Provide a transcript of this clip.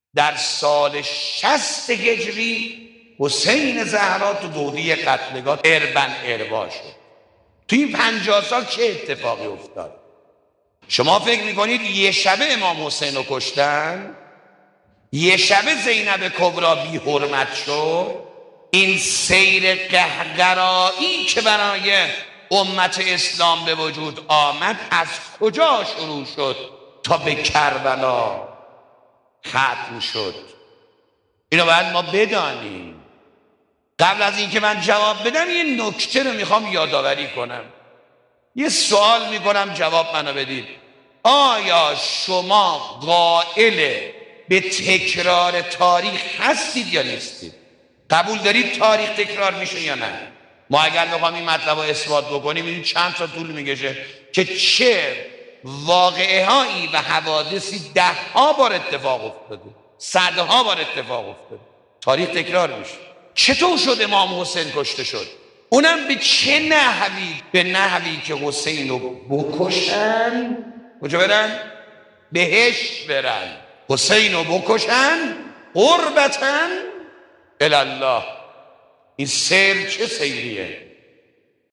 در سال 60 هجری حسین زهرا تو دوره قتلگاه اربن اربا شد. تو این 50 سال چه اتفاقی افتاد؟ شما فکر میکنید یه شبه امام حسین رو کشتن؟ یه شبه زینب کبرا بی حرمت شد؟ این سیر قهقرایی که برای امت اسلام به وجود آمد از کجا شروع شد تا به کربلا ختم شد؟ اینو باید ما بدانیم. قبل از اینکه من جواب بدم یه نکته رو میخوام یادآوری کنم. یه سوال میکنم جواب منو بدید. آیا شما قائل به تکرار تاریخ هستید یا نیستید؟ قبول دارید تاریخ تکرار میشه یا نه؟ ما اگر بخوام این مطلب رو اثبات بکنیم این چند تا طول میکشه که چه واقعه هایی و حوادثی 10 ها بار اتفاق افتاده، 100 ها بار اتفاق افتاده. تاریخ تکرار میشه. چطور شد امام حسین کشته شد؟ اونم به چه نحوی؟ به نحوی که حسین رو بکشن. کجا برن؟ بهشت برن. حسین رو بکشن قربتن الالله. این سیر چه سیریه؟